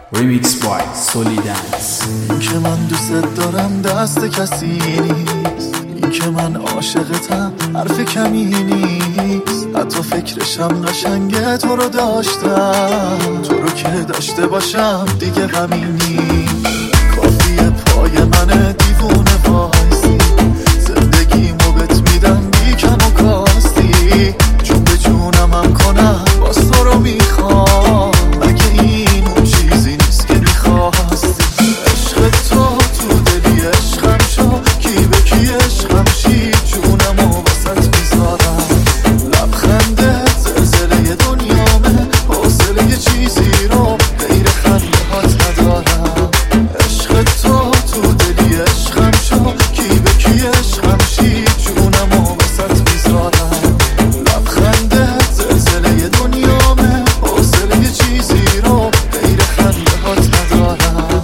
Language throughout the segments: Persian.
Remix by Solidance. این که من دوست دارم دست کسی نیست، این که من عاشقتم حرف کمی نیست. حتی فکرشم قشنگه تو رو داشتم، تو رو که داشته باشم دیگه غمی نیست. کافیه پای من دیوونه وایسی، زندگیمو بهت میدم بی کم و کاستی. جون به جونم هم کنم باز تو رو میخوام، مگه این اون چیزی نیست که میخواستی. عشق تو دلی عشقم شو، کی به کی عشقم شی، جونمو واسط میذارم. لبخنده زلزله دنیامه، حوصله یه چیزی رو غیر خنده هات ندارم. عشق تو دلی عشقم شو، کی به کی عشقم شی، جونمو واسط میذارم. لبخنده زلزله دنیامه، حوصله یه چیزی رو غیر خنده هات ندارم.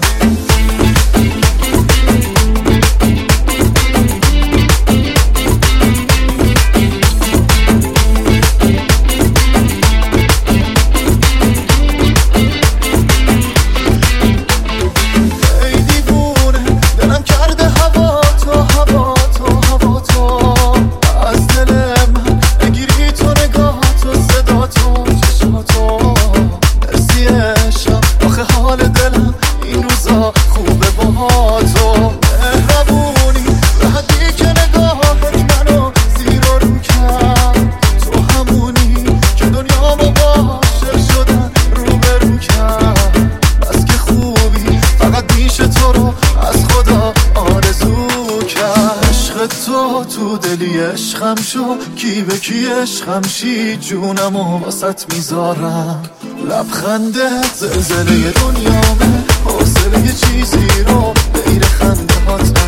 تو دلی عشقم شو، کی به کی عشقم شی، جونمو واسط میذارم. لبخنده زلزله دنیامه، حوصله یه چیزی رو غیر خنده هات